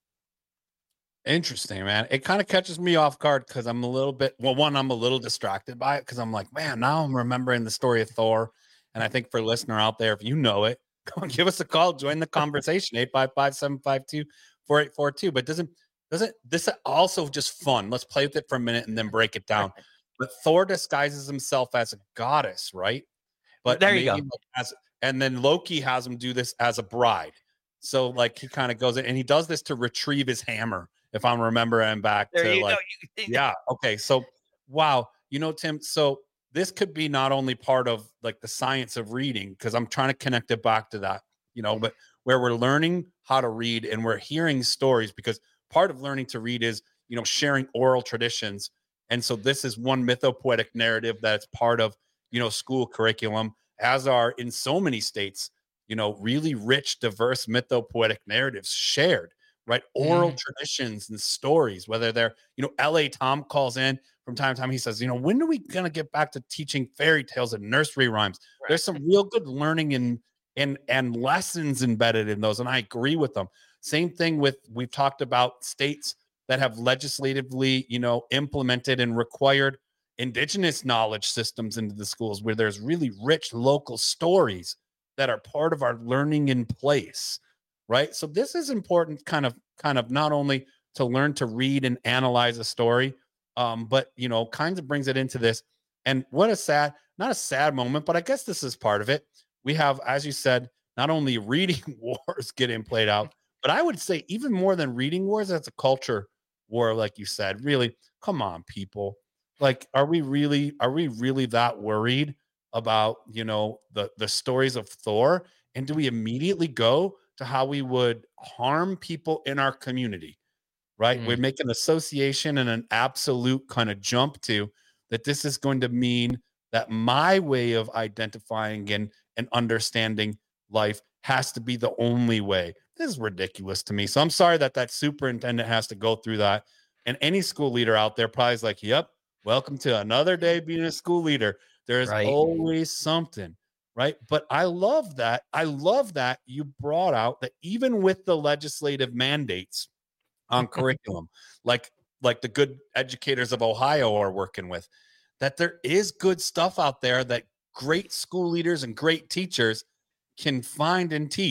Interesting, man. It kind of catches me off guard because I'm a little bit, well, one, I'm a little distracted by it because I'm like, man, now I'm remembering the story of Thor. And I think for a listener out there, if you know it, go and give us a call, join the conversation, eight five five, seven five two, four eight four two. But doesn't, doesn't this also just fun? Let's play with it for a minute and then break it down. But Thor disguises himself as a goddess, right? But there you go. Like as, and then Loki has him do this as a bride. So like he kind of goes in and he does this to retrieve his hammer, if I'm remembering back there to you like, go. You, yeah. Okay. So, wow. You know, Tim, so this could be not only part of like the science of reading, because I'm trying to connect it back to that, you know, but where we're learning how to read and we're hearing stories, because part of learning to read is, you know, sharing oral traditions. And so this is one mythopoetic narrative that's part of, you know, school curriculum, as are in so many states, you know, really rich, diverse mythopoetic narratives shared, right? Oral mm. traditions and stories, whether they're, you know, L A Tom calls in from time to time. He says, you know, when are we going to get back to teaching fairy tales and nursery rhymes? Right. There's some real good learning and, and, and lessons embedded in those. And I agree with them. Same thing with, we've talked about states that have legislatively, you know, implemented and required indigenous knowledge systems into the schools where there's really rich local stories that are part of our learning in place, right? So this is important kind of, kind of not only to learn to read and analyze a story, um, but, you know, kind of brings it into this. And what a sad, not a sad moment, but I guess this is part of it. We have, as you said, not only reading wars getting played out, but I would say even more than reading wars, that's a culture war, like you said. Really, come on, people. Like, are we really, are we really that worried about, you know, the, the stories of Thor? And do we immediately go to how we would harm people in our community, right? Mm. We make an association and an absolute kind of jump to that this is going to mean that my way of identifying and, and understanding life has to be the only way. This is ridiculous to me. So I'm sorry that that superintendent has to go through that. And any school leader out there probably is like, yep, welcome to another day being a school leader. There's right. always something, right? But I love that. I love that you brought out that even with the legislative mandates on curriculum, like, like the good educators of Ohio are working with, that there is good stuff out there that great school leaders and great teachers can find and teach.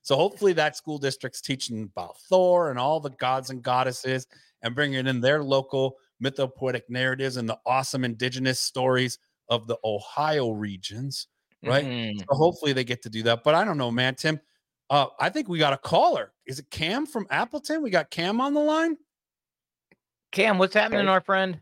So hopefully that school district's teaching about Thor and all the gods and goddesses and bringing in their local mythopoetic narratives and the awesome indigenous stories of the Ohio regions, right? Mhm. So hopefully they get to do that. But I don't know, man, Tim. Uh, I think we got a caller. Is it Cam from Appleton? We got Cam on the line. Cam, what's happening, our friend?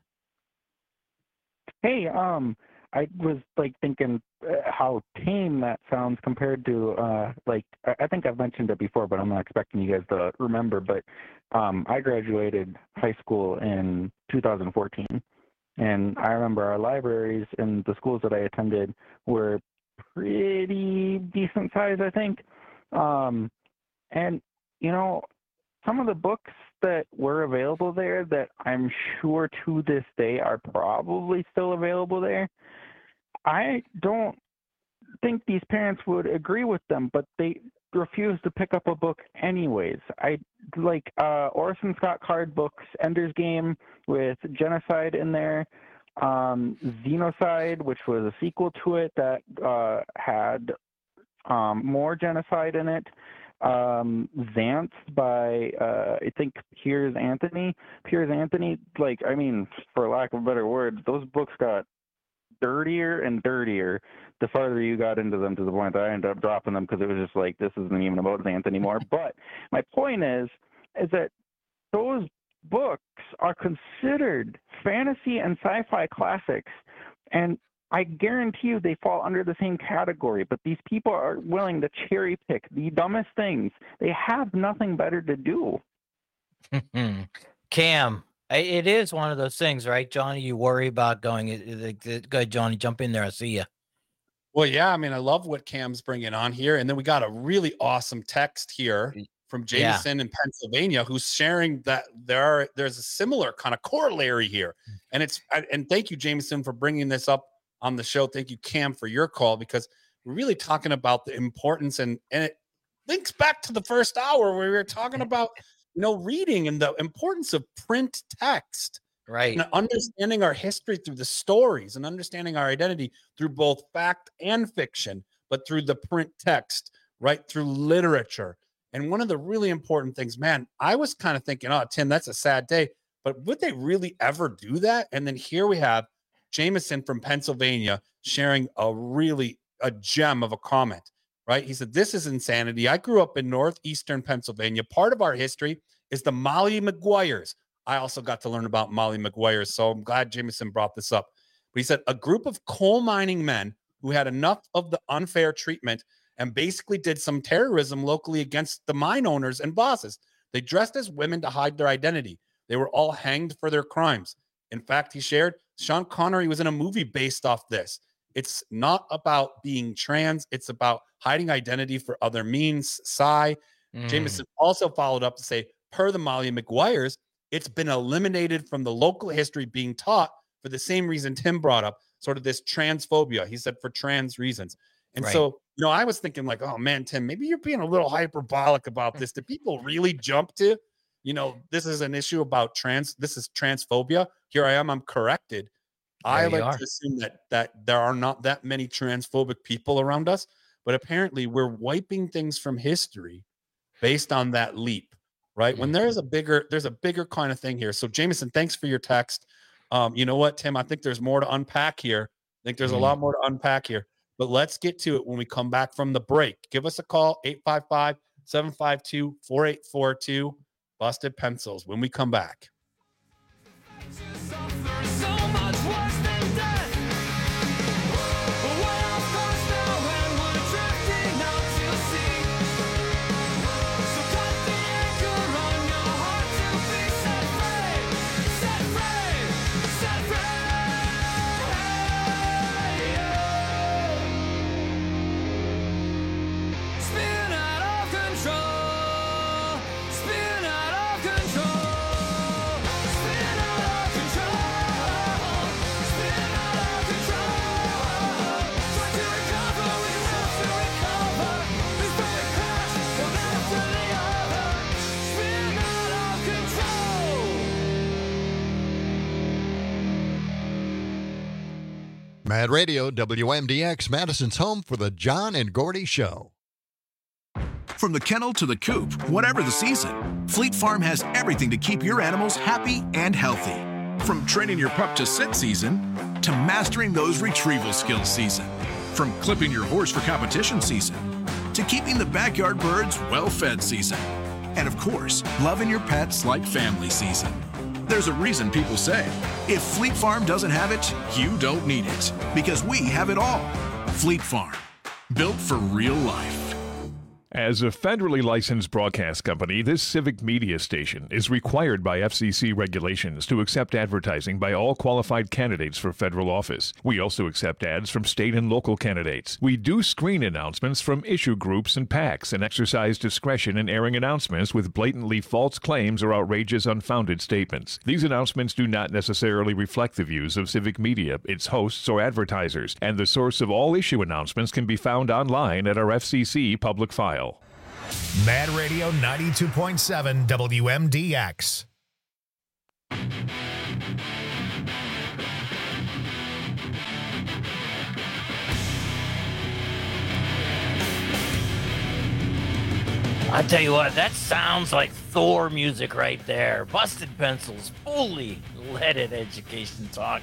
Hey, um, I was like thinking uh, how tame that sounds compared to uh, like I, I think I've mentioned it before, but I'm not expecting you guys to remember. But um, I graduated high school in two thousand fourteen, and I remember our libraries and the schools that I attended were pretty decent size, I think. Um, and you know, some of the books that were available there that I'm sure to this day are probably still available there. I don't think these parents would agree with them, but they refuse to pick up a book anyways. I like uh, Orson Scott Card books, Ender's Game with genocide in there, um, Xenocide, which was a sequel to it that uh, had um, more genocide in it. Um, Xanthe by, uh, I think, Piers Anthony. Piers Anthony, like, I mean, for lack of better words, those books got dirtier and dirtier the farther you got into them, to the point that I ended up dropping them because it was just like, this isn't even about Xanthe anymore. But my point is, is that those books are considered fantasy and sci-fi classics, and I guarantee you they fall under the same category, but these people are willing to cherry pick the dumbest things. They have nothing better to do. Cam, I- it is one of those things, right, Johnny? You worry about going. it- it- it- Go ahead, Johnny, jump in there. I see you. Well, yeah, I mean, I love what Cam's bringing on here. And then we got a really awesome text here from Yeah. Jameson in Pennsylvania, who's sharing that there are there's a similar kind of corollary here. And it's and thank you, Jameson, for bringing this up on the show. Thank you, Cam, for your call, because we're really talking about the importance, and and it links back to the first hour where we were talking about, you know, reading and the importance of print text. Right. And understanding our history through the stories and understanding our identity through both fact and fiction, but through the print text, right? Through literature. And one of the really important things, man, I was kind of thinking, oh, Tim, that's a sad day, but would they really ever do that? And then here we have Jameson from Pennsylvania sharing a really a gem of a comment, right? He said, this is insanity. I grew up in northeastern Pennsylvania. Part of our history is the Molly Maguires. I also got to learn about Molly Maguires, so I'm glad Jameson brought this up. But he said, a group of coal mining men who had enough of the unfair treatment and basically did some terrorism locally against the mine owners and bosses. They dressed as women to hide their identity. They were all hanged for their crimes. In fact, he shared, Sean Connery was in a movie based off this. It's not about being trans. It's about hiding identity for other means. Sigh. Mm. Jameson also followed up to say, per the Molly Maguires, it's been eliminated from the local history being taught for the same reason Tim brought up, sort of this transphobia. He said for trans reasons. And Right. so, you know, I was thinking like, oh man, Tim, maybe you're being a little hyperbolic about this. Do people really jump to, you know, this is an issue about trans, this is transphobia. Here I am, I'm corrected. I There you like are. to assume that that there are not that many transphobic people around us, but apparently we're wiping things from history based on that leap, right? When there's a bigger, there's a bigger kind of thing here. So Jameson, thanks for your text. Um, you know what, Tim? I think there's more to unpack here. I think there's a lot more to unpack here, but let's get to it when we come back from the break. Give us a call, eight five five, seven five two, four eight four two, Busted Pencils, when we come back. Mad Radio, W M D X, Madison's home for the John and Gordy Show. From the kennel to the coop, whatever the season, Fleet Farm has everything to keep your animals happy and healthy. From training your pup to sit season, to mastering those retrieval skills season. From clipping your horse for competition season, to keeping the backyard birds well-fed season. And of course, loving your pets like family season. There's a reason people say, if Fleet Farm doesn't have it, you don't need it. Because we have it all. Fleet Farm, built for real life. As a federally licensed broadcast company, this civic media station is required by F C C regulations to accept advertising by all qualified candidates for federal office. We also accept ads from state and local candidates. We do screen announcements from issue groups and PACs and exercise discretion in airing announcements with blatantly false claims or outrageous unfounded statements. These announcements do not necessarily reflect the views of civic media, its hosts, or advertisers, and the source of all issue announcements can be found online at our F C C public file. Mad Radio ninety-two point seven W M D X. I tell you what, that sounds like Thor music right there. Busted Pencils, fully leaded education talk.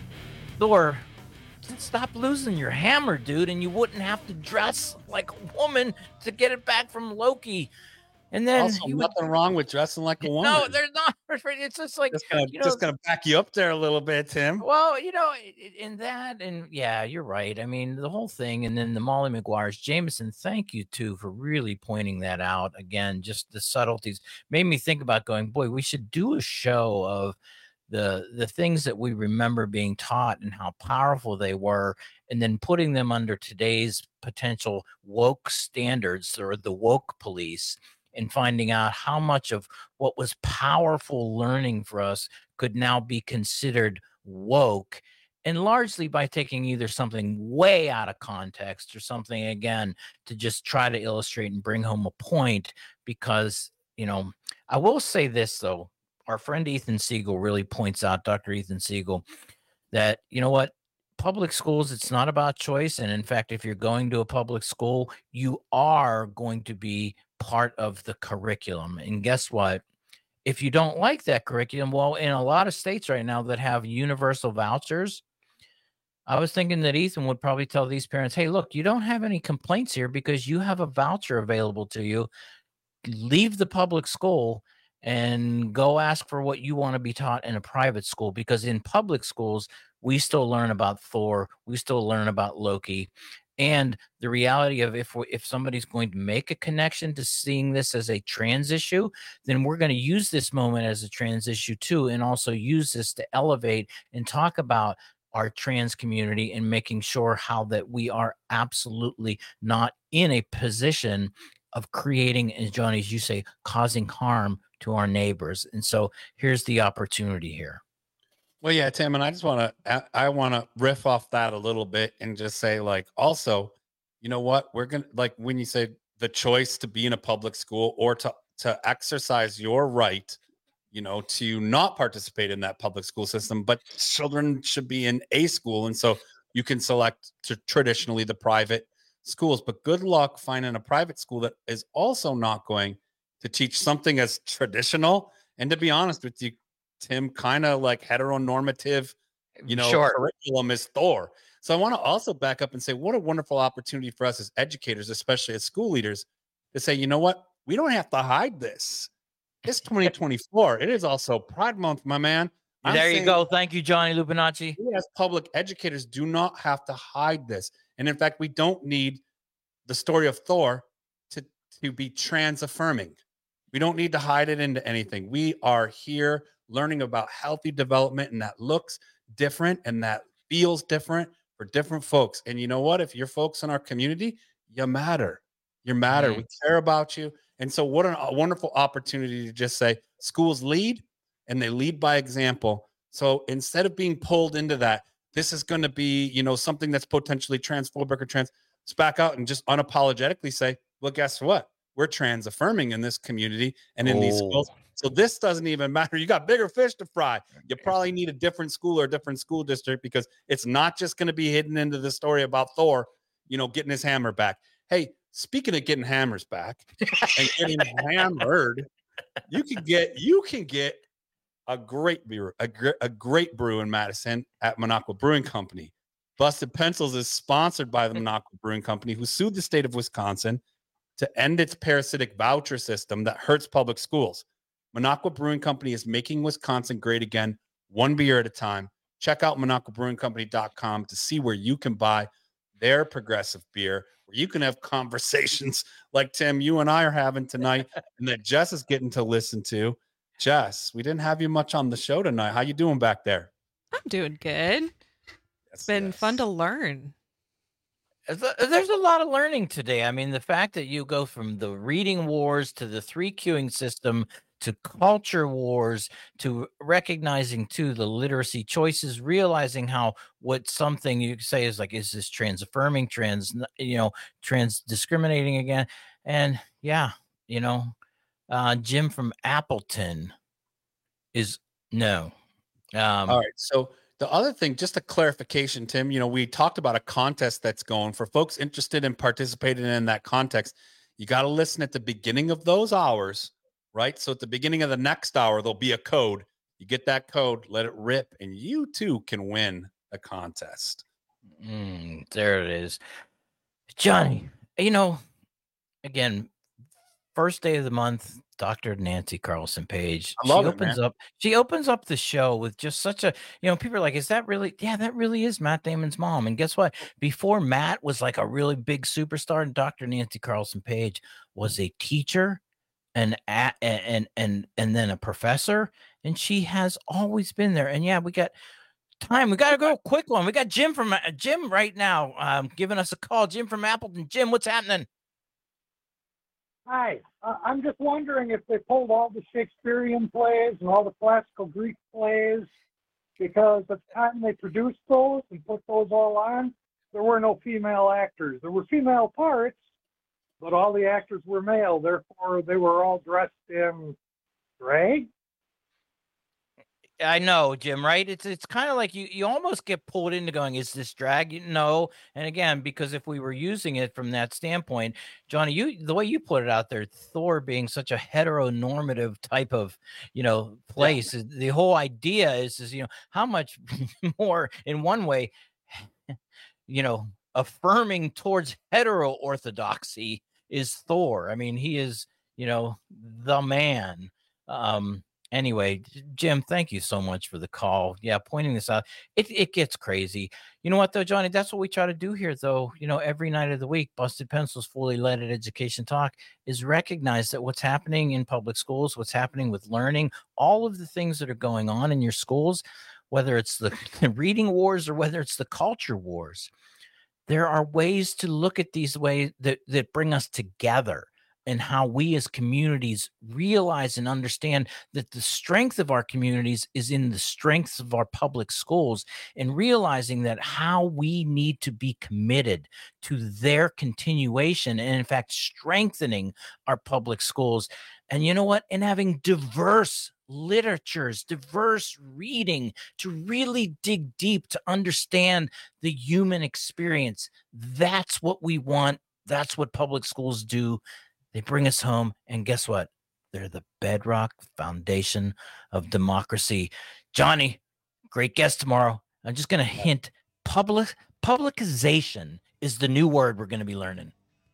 Thor, stop losing your hammer, dude, and you wouldn't have to dress like a woman to get it back from Loki. And then also, you nothing would... wrong with dressing like a woman. No, there's not. It's just like just gonna, you know, just gonna back you up there a little bit, Tim. Well, you know, in that, and yeah, you're right. I mean, the whole thing, and then the Molly McGuire's, Jameson. Thank you too for really pointing that out again. Just the subtleties made me think about going, boy, we should do a show of the the things that we remember being taught and how powerful they were, and then putting them under today's potential woke standards or the woke police, and finding out how much of what was powerful learning for us could now be considered woke, and largely by taking either something way out of context or something, again, to just try to illustrate and bring home a point. Because, you know, I will say this, though. Our friend Ethan Siegel really points out, Doctor Ethan Siegel, that, you know what, public schools, it's not about choice. And in fact, if you're going to a public school, you are going to be part of the curriculum. And guess what? If you don't like that curriculum, well, in a lot of states right now that have universal vouchers, I was thinking that Ethan would probably tell these parents, hey, look, you don't have any complaints here because you have a voucher available to you. Leave the public school and go ask for what you want to be taught in a private school, because in public schools, we still learn about Thor. We still learn about Loki. And the reality of if we, if somebody's going to make a connection to seeing this as a trans issue, then we're going to use this moment as a trans issue too, and also use this to elevate and talk about our trans community and making sure how that we are absolutely not in a position of creating, and Johnny, as you say, causing harm to our neighbors. And so here's the opportunity here. Well, yeah, Tim, and I just want to, I want to riff off that a little bit and just say, like, also, you know what, we're going to, like, when you say the choice to be in a public school or to, to exercise your right, you know, to not participate in that public school system, but children should be in a school. And so you can select to traditionally the private schools, but good luck finding a private school that is also not going to teach something as traditional. And to be honest with you, Tim, kind of like heteronormative, you know, sure. curriculum is Thor. So I want to also back up and say, what a wonderful opportunity for us as educators, especially as school leaders, to say, you know what, we don't have to hide this. It's twenty twenty-four. It is also Pride Month, my man. I'm there you go. Thank you, Johnny Lupinacci. We as public educators do not have to hide this. And in fact, we don't need the story of Thor to, to be trans affirming. We don't need to hide it into anything. We are here learning about healthy development, and that looks different and that feels different for different folks. And you know what? If you're folks in our community, you matter. You matter. Mm-hmm. We care about you. And so what a wonderful opportunity to just say schools lead, and they lead by example. So instead of being pulled into that, this is going to be, you know, something that's potentially transphobic or trans, let's back out and just unapologetically say, well, guess what? We're trans affirming in this community and in oh. these schools. So this doesn't even matter. You got bigger fish to fry. You probably need a different school or a different school district, because it's not just going to be hidden into the story about Thor, you know, getting his hammer back. Hey, speaking of getting hammers back and getting hammered, you can get you can get a great beer, a, gr- a great brew in Madison at Minocqua Brewing Company. Busted Pencils is sponsored by the Minocqua Brewing Company, who sued the state of Wisconsin to end its parasitic voucher system that hurts public schools. Minocqua Brewing Company is making Wisconsin great again, one beer at a time. Check out minocqua brewing company dot com to see where you can buy their progressive beer, where you can have conversations like Tim, you and I are having tonight, and that Jess is getting to listen to. Jess, we didn't have you much on the show tonight. How you doing back there? I'm doing good. It's been yes. fun to learn. There's a lot of learning today. I mean, the fact that you go from the reading wars to the three queuing system to culture wars to recognizing too the literacy choices, realizing how what something you say is like, is this trans affirming, trans, you know, trans discriminating again? And yeah, you know, uh, Jim from Appleton is no. Um, All right. So the other thing, just a clarification, Tim, you know, we talked about a contest that's going for folks interested in participating in that context. You got to listen at the beginning of those hours, right? So at the beginning of the next hour, there'll be a code. You get that code, let it rip, and you too can win a contest. Mm, there it is. Johnny, you know, again, first day of the month, Doctor Nancy Carlson Page. I love she it, opens man. up. She opens up the show with just such a, you know, people are like, "Is that really? Yeah, that really is Matt Damon's mom." And guess what? Before Matt was like a really big superstar, Doctor Nancy Carlson Page was a teacher, and and and and and then a professor, and she has always been there. And yeah, we got time. We got to go quick one. We got Jim from uh, Jim right now, um, giving us a call. Jim from Appleton. Jim, what's happening? Hi, uh, I'm just wondering if they pulled all the Shakespearean plays and all the classical Greek plays, because at the time they produced those and put those all on, there were no female actors. There were female parts, but all the actors were male. Therefore, they were all dressed in drag. I know, Jim, right? It's it's kind of like you you almost get pulled into going, is this drag? No. And again, because if we were using it from that standpoint, Johnny, you the way you put it out there, Thor being such a heteronormative type of, you know, place, yeah. The whole idea is, is, you know, how much more in one way, you know, affirming towards hetero orthodoxy is Thor. I mean, he is, you know, the man. Um Anyway, Jim, thank you so much for the call. Yeah, pointing this out. It it gets crazy. You know what, though, Johnny? That's what we try to do here, though. You know, every night of the week, Busted Pencils, Fully Loaded Education Talk is recognize that what's happening in public schools, what's happening with learning, all of the things that are going on in your schools, whether it's the reading wars or whether it's the culture wars, there are ways to look at these ways that, that bring us together. And how we as communities realize and understand that the strength of our communities is in the strengths of our public schools, and realizing that how we need to be committed to their continuation and, in fact, strengthening our public schools. And you know what? And having diverse literatures, diverse reading to really dig deep to understand the human experience. That's what we want. That's what public schools do. They bring us home, and guess what? They're the bedrock foundation of democracy. Johnny, great guest tomorrow. I'm just going to hint, public publicization is the new word we're going to be learning.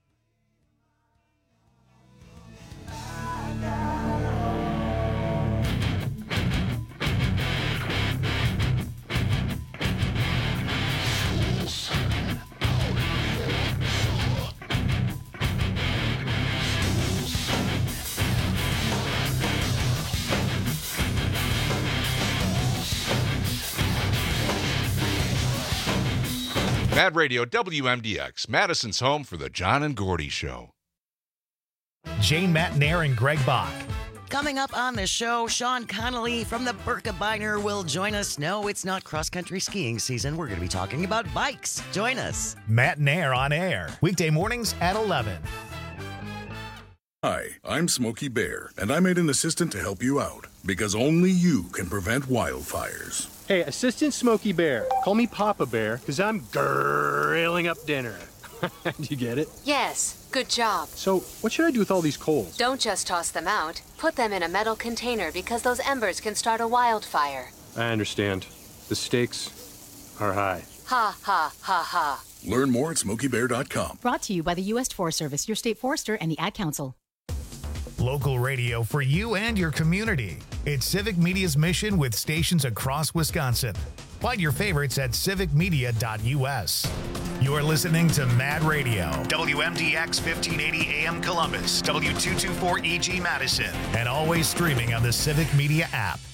Mad Radio W M D X, Madison's home for the John and Gordy Show. Jane Matnair and Greg Bach. Coming up on the show, Sean Connolly from the Birkebeiner will join us. No, it's not cross-country skiing season. We're going to be talking about bikes. Join us. Matnair on air, weekday mornings at eleven. Hi, I'm Smokey Bear, and I made an assistant to help you out, because only you can prevent wildfires. Hey, Assistant Smokey Bear, call me Papa Bear, because I'm grilling up dinner. Do you get it? Yes, good job. So, what should I do with all these coals? Don't just toss them out. Put them in a metal container because those embers can start a wildfire. I understand. The stakes are high. Ha, ha, ha, ha. Learn more at smokey bear dot com. Brought to you by the U S Forest Service, your state forester, and the Ad Council. Local radio for you and your community. It's Civic Media's mission with stations across Wisconsin. Find your favorites at civic media dot U S. You're listening to Mad Radio, W M D X fifteen eighty A M Columbus, W two twenty-four E G Madison, and always streaming on the Civic Media app.